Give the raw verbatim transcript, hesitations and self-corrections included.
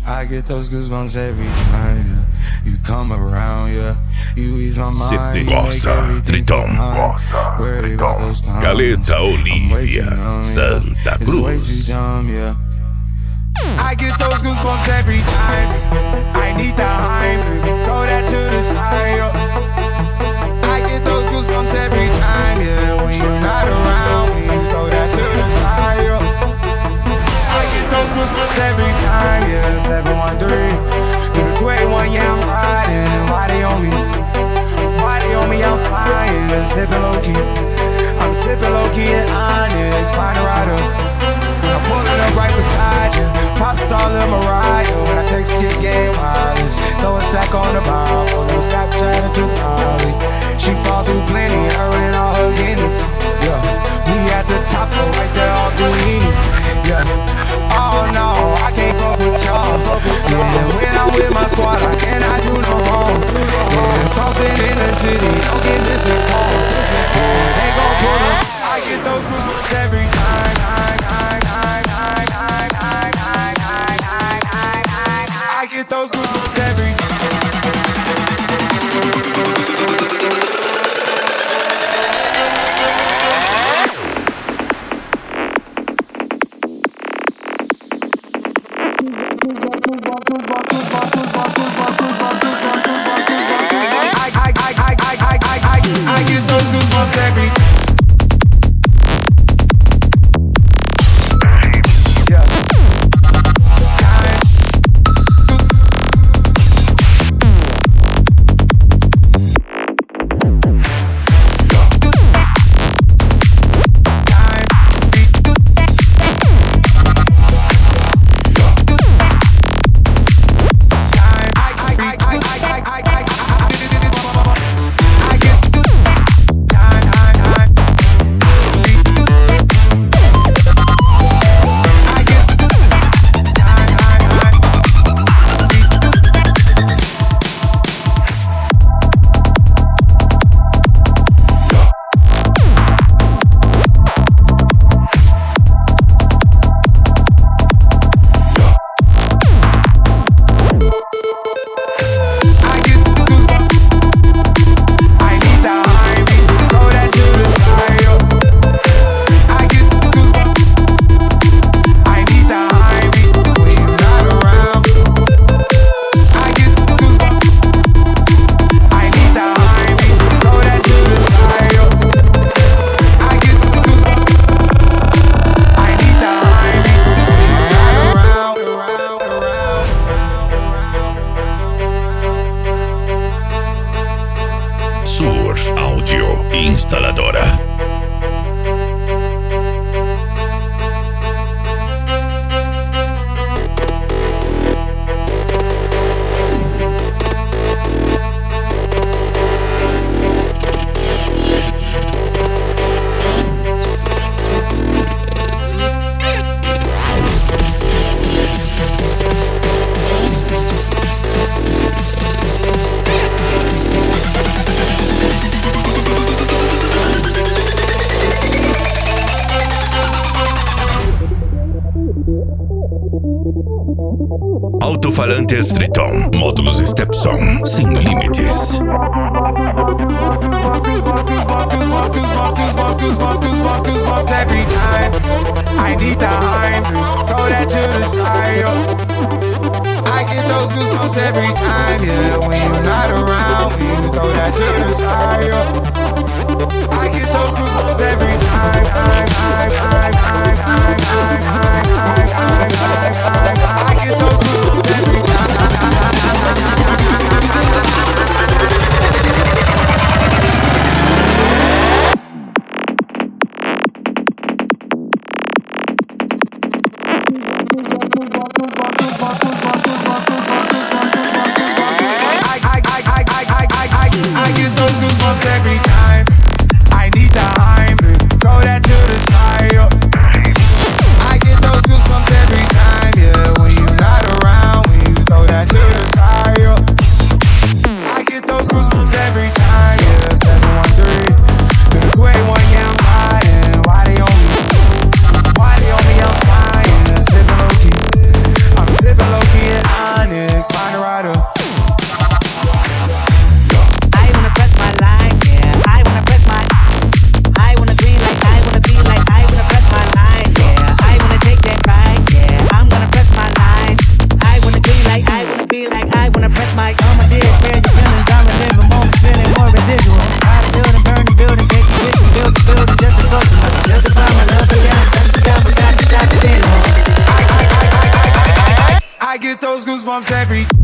I get those goosebumps every time, yeah. You come around, yeah. You ease my mind. Gossa, Tritão. Worry about those times. Galeta Olivia, Dumb, Santa yeah. It's way Cruz. too dumb, yeah. I get those goosebumps every time. I need the Heimlich, throw that to the side, yeah. I get those goosebumps every time, yeah. When you're not around, when you throw that to the side, yeah. I get those goosebumps every time, yeah. seven one three, do the two eight one, yeah, I'm riding. Why they on me? Why they on me? I'm flying, sipping low key. I'm sipping low key in Onyx, find a rider. When I'm pulling up right beside you, pop star Lil Mariah. When I take skit game mileage, throw a stack on the bar, on the Snapchat to Molly. She fall through plenty, her and all her guineas. Yeah, we at the top, though, right there, all Duini. Yeah, oh no, I can't fuck with y'all. Yeah, when I'm with my squad, I cannot do no wrong. Yeah, saucepan in the city, don't get misinformed. Yeah, they gon' pull up. I get those goosebumps every time. I get those goosebumps every I, I, I, I, I, I, I, I get those goosebumps every Instaladora. Alto-falantes Triton, módulos Stepson, sem limites. Every time I need the Heimlich, throw that to the side. I get those goosebumps every time, yeah. When you're not around, when you throw that to the side. I get those goosebumps every time. I, I, I, I, I, I, I, I, I, I get those goosebumps every time. I get those goosebumps every time. I need the Heimlich, throw that to the side. I get those goosebumps every time, yeah. When you're not around, when you throw that to the side. I get those goosebumps every time, yeah. seven one three, do the two eight one, yeah, I'm riding. Why they on me? Why they on me? I'm flying, sipping low key. I'm sipping low key and I get those goosebumps every